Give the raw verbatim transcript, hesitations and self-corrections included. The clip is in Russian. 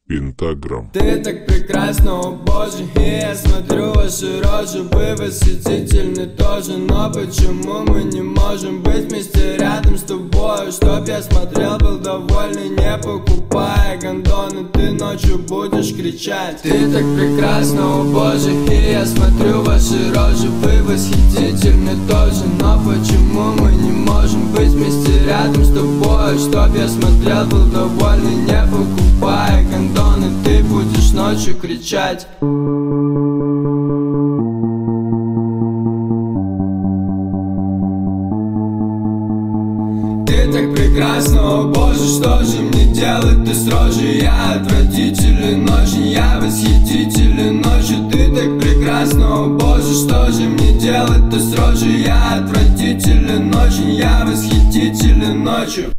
Пентаграм. Ты так прекрасна, о боже, и я смотрю ваши рожи. Вы восхитительны тоже, но почему мы не можем быть вместе рядом с тобой? Чтоб я смотрел, был довольный, не покупая гондоны. Ты ночью будешь кричать. Ты так прекрасна, о боже, и я смотрю ваши рожи. Вы восхитительны тоже, но почему мы не можем быть вместе рядом с тобой? Чтоб я смотрел, был довольный, не покупая гондоны. Ты будешь ночью кричать. Ты так прекрасна, о боже, что же мне делать, ты строже? Я отвратителен очень, я восхитителен ночью. Ты так прекрасна, о боже, что же мне делать, ты строже? Я отвратителен очень, я восхитителен ночью.